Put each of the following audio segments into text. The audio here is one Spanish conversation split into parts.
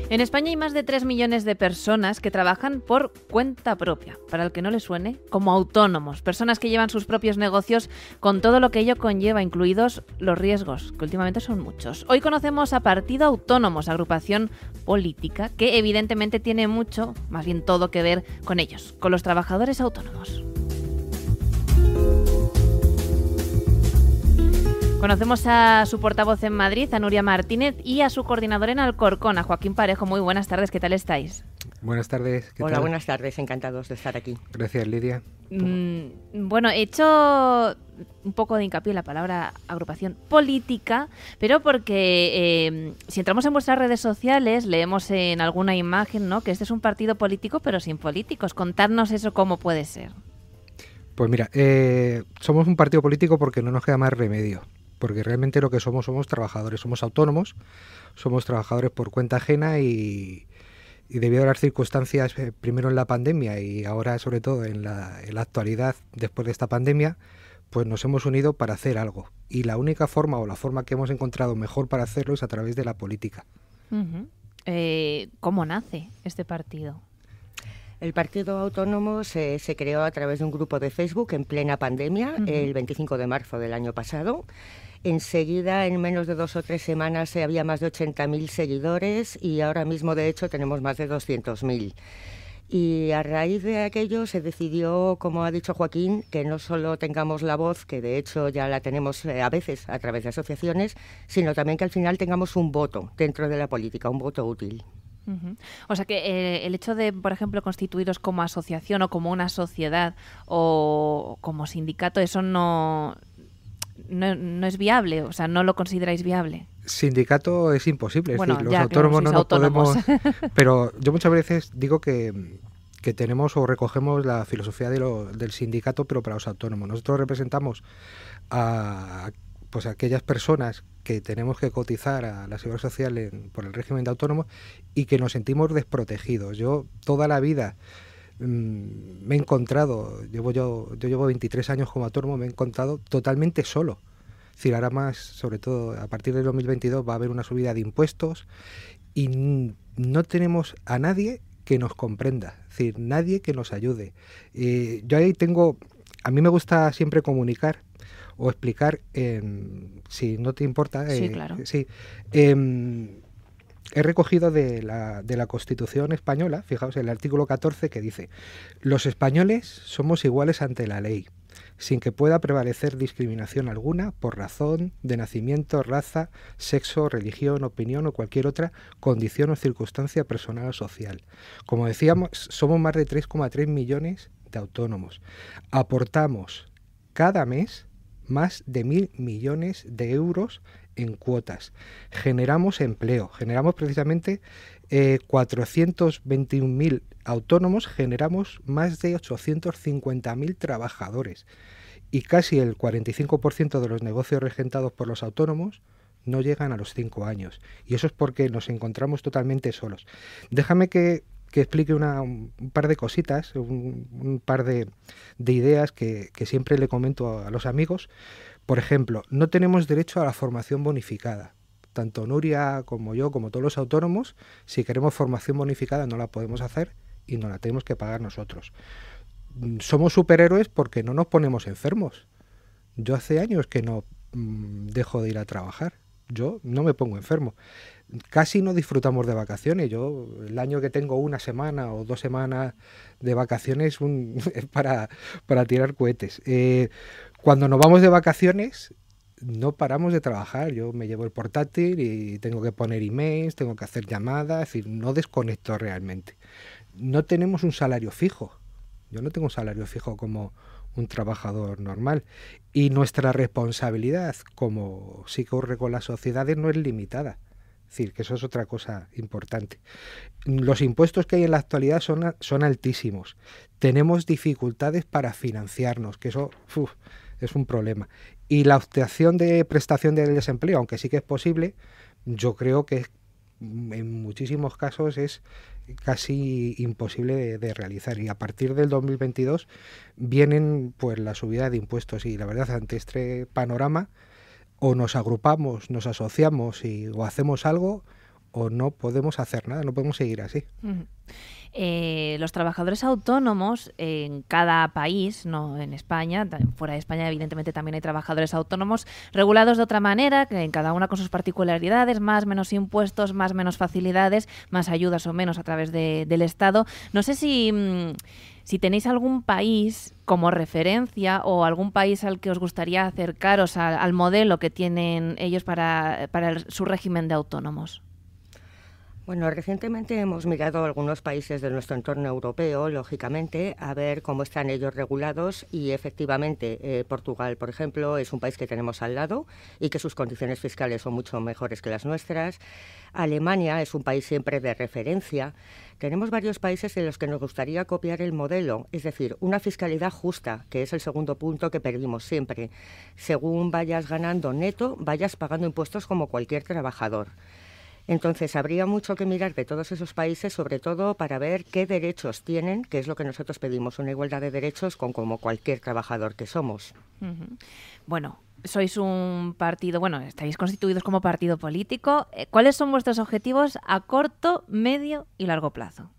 En España hay más de 3 millones de personas que trabajan por cuenta propia, para el que no le suene, como autónomos, personas que llevan sus propios negocios con todo lo que ello conlleva, incluidos los riesgos, que últimamente son muchos. Hoy conocemos a Partido Autónomos, agrupación política que evidentemente tiene mucho, más bien todo que ver con ellos, con los trabajadores autónomos. Conocemos a su portavoz en Madrid, a Nuria Martínez, y a su coordinador en Alcorcón, a Joaquín Parejo. Muy buenas tardes, ¿qué tal estáis? Buenas tardes. Hola, tal? Buenas tardes, encantados de estar aquí. Gracias, Lidia. Bueno, he hecho un poco de hincapié en la palabra agrupación política, pero porque si entramos en vuestras redes sociales, leemos en alguna imagen, ¿no?, que este es un partido político, pero sin políticos. Contadnos eso, ¿cómo puede ser? Pues mira, somos un partido político porque no nos queda más remedio. Porque realmente lo que somos trabajadores, somos autónomos, somos trabajadores por cuenta ajena y debido a las circunstancias, primero en la pandemia y ahora sobre todo en la actualidad después de esta pandemia, pues nos hemos unido para hacer algo. Y la única forma o la forma que hemos encontrado mejor para hacerlo es a través de la política. ¿Cómo nace este partido? El Partido Autónomo se creó a través de un grupo de Facebook en plena pandemia, el 25 de marzo del año pasado. Enseguida, en menos de 2 o 3 semanas, había más de 80.000 seguidores y ahora mismo, de hecho, tenemos más de 200.000. Y a raíz de aquello se decidió, como ha dicho Joaquín, que no solo tengamos la voz, que de hecho ya la tenemos a veces a través de asociaciones, sino también que al final tengamos un voto dentro de la política, un voto útil. O sea que el hecho de, por ejemplo, constituiros como asociación o como una sociedad o como sindicato, eso no es viable, o sea, no lo consideráis viable. Sindicato es imposible, bueno, es decir, los ya, autónomos claro, no nos autónomos. podemos... Pero yo muchas veces digo que tenemos o recogemos la filosofía del sindicato, pero para los autónomos. Nosotros representamos a aquellas personas que tenemos que cotizar a la Seguridad Social por el régimen de autónomos y que nos sentimos desprotegidos. Yo toda la vida me he encontrado, yo llevo 23 años como autónomo, me he encontrado totalmente solo. Es decir, ahora más, sobre todo a partir del 2022 va a haber una subida de impuestos y no tenemos a nadie que nos comprenda, es decir, nadie que nos ayude. Yo ahí a mí me gusta siempre comunicar o explicar, si no te importa. Sí, claro. Sí, he recogido de la Constitución española, fijaos, el artículo 14 que dice: los españoles somos iguales ante la ley, sin que pueda prevalecer discriminación alguna por razón de nacimiento, raza, sexo, religión, opinión o cualquier otra condición o circunstancia personal o social. Como decíamos, somos más de 3,3 millones de autónomos. Aportamos cada mes más de 1.000 millones de euros en cuotas. Generamos empleo, generamos precisamente 421.000 autónomos, generamos más de 850.000 trabajadores y casi el 45% de los negocios regentados por los autónomos no llegan a los 5 años. Y eso es porque nos encontramos totalmente solos. Déjame que explique un par de cositas, un par de ideas que siempre le comento a los amigos. Por ejemplo, no tenemos derecho a la formación bonificada. Tanto Nuria como yo, como todos los autónomos, si queremos formación bonificada no la podemos hacer y nos la tenemos que pagar nosotros. Somos superhéroes porque no nos ponemos enfermos. Yo hace años que no dejo de ir a trabajar. Yo no me pongo enfermo. Casi no disfrutamos de vacaciones. Yo el año que tengo 1 semana o 2 semanas de vacaciones es para tirar cohetes. Cuando nos vamos de vacaciones no paramos de trabajar. Yo me llevo el portátil y tengo que poner emails, tengo que hacer llamadas, es decir, no desconecto realmente. No tenemos un salario fijo. Yo no tengo un salario fijo como un trabajador normal. Y nuestra responsabilidad, como sí que ocurre con las sociedades, no es limitada. Es decir, que eso es otra cosa importante. Los impuestos que hay en la actualidad son altísimos. Tenemos dificultades para financiarnos, que eso es un problema. Y la obtención de prestación de desempleo, aunque sí que es posible, yo creo que en muchísimos casos es casi imposible de realizar. Y a partir del 2022 vienen pues la subida de impuestos y la verdad, ante este panorama, o nos agrupamos, nos asociamos o hacemos algo, o no podemos hacer nada, no podemos seguir así. Los trabajadores autónomos en cada país, no en España, fuera de España evidentemente también hay trabajadores autónomos regulados de otra manera, que en cada una con sus particularidades, más menos impuestos, más menos facilidades, más ayudas o menos a través del Estado. No sé si tenéis algún país como referencia o algún país al que os gustaría acercaros al modelo que tienen ellos para su régimen de autónomos. Bueno, recientemente hemos mirado algunos países de nuestro entorno europeo, lógicamente, a ver cómo están ellos regulados y efectivamente Portugal, por ejemplo, es un país que tenemos al lado y que sus condiciones fiscales son mucho mejores que las nuestras. Alemania es un país siempre de referencia. Tenemos varios países en los que nos gustaría copiar el modelo, es decir, una fiscalidad justa, que es el segundo punto que pedimos siempre. Según vayas ganando neto, vayas pagando impuestos como cualquier trabajador. Entonces, habría mucho que mirar de todos esos países, sobre todo para ver qué derechos tienen, que es lo que nosotros pedimos, una igualdad de derechos como cualquier trabajador que somos. Bueno, sois un partido, estáis constituidos como partido político. ¿Cuáles son vuestros objetivos a corto, medio y largo plazo?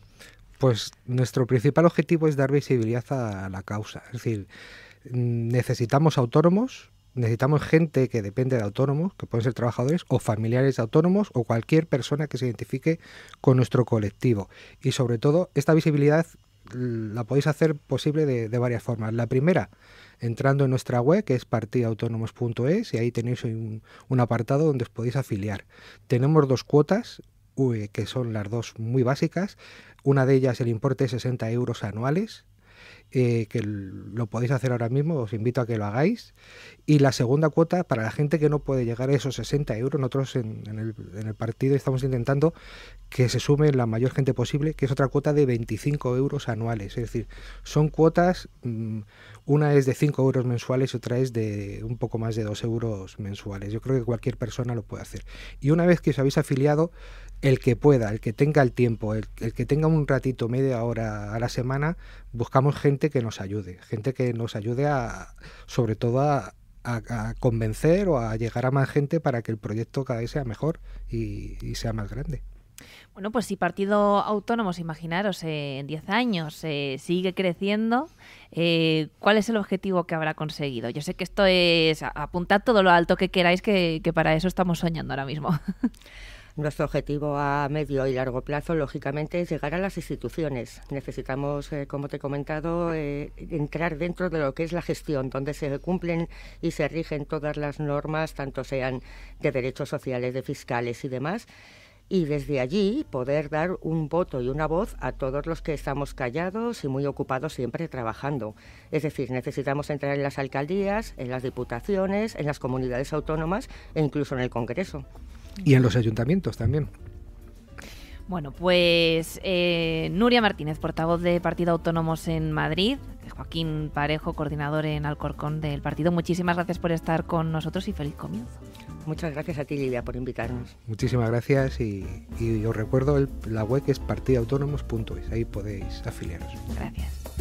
Pues nuestro principal objetivo es dar visibilidad a la causa. Es decir, necesitamos autónomos. Necesitamos gente que depende de autónomos, que pueden ser trabajadores o familiares de autónomos o cualquier persona que se identifique con nuestro colectivo. Y sobre todo, esta visibilidad la podéis hacer posible de varias formas. La primera, entrando en nuestra web, que es partidoautonomos.es, y ahí tenéis un apartado donde os podéis afiliar. Tenemos 2 cuotas, que son las 2 muy básicas. Una de ellas, el importe de 60 euros anuales, que lo podéis hacer ahora mismo, os invito a que lo hagáis. Y la segunda cuota, para la gente que no puede llegar a esos 60 euros, nosotros en el partido estamos intentando que se sume la mayor gente posible, que es otra cuota de 25 euros anuales. Es decir, son cuotas, una es de 5 euros mensuales y otra es de un poco más de 2 euros mensuales. Yo creo que cualquier persona lo puede hacer. Y una vez que os habéis afiliado, el que pueda, el que tenga el tiempo, el que tenga un ratito, media hora a la semana, buscamos gente que nos ayude sobre todo a convencer o a llegar a más gente para que el proyecto cada vez sea mejor y sea más grande. Bueno, pues si Partido Autónomos, imaginaros, en 10 años sigue creciendo, ¿cuál es el objetivo que habrá conseguido? Yo sé que esto es apuntad todo lo alto que queráis, que para eso estamos soñando ahora mismo. Nuestro objetivo a medio y largo plazo, lógicamente, es llegar a las instituciones. Necesitamos, como te he comentado, entrar dentro de lo que es la gestión, donde se cumplen y se rigen todas las normas, tanto sean de derechos sociales, de fiscales y demás, y desde allí poder dar un voto y una voz a todos los que estamos callados y muy ocupados siempre trabajando. Es decir, necesitamos entrar en las alcaldías, en las diputaciones, en las comunidades autónomas e incluso en el Congreso. Y en los ayuntamientos también. Bueno, pues Nuria Martínez, portavoz de Partido Autónomos en Madrid, Joaquín Parejo, coordinador en Alcorcón del partido. Muchísimas gracias por estar con nosotros y feliz comienzo. Muchas gracias a ti, Lidia, por invitarnos. Muchísimas gracias y os recuerdo la web, que es partidoautonomos.es. Ahí podéis afiliaros. Gracias.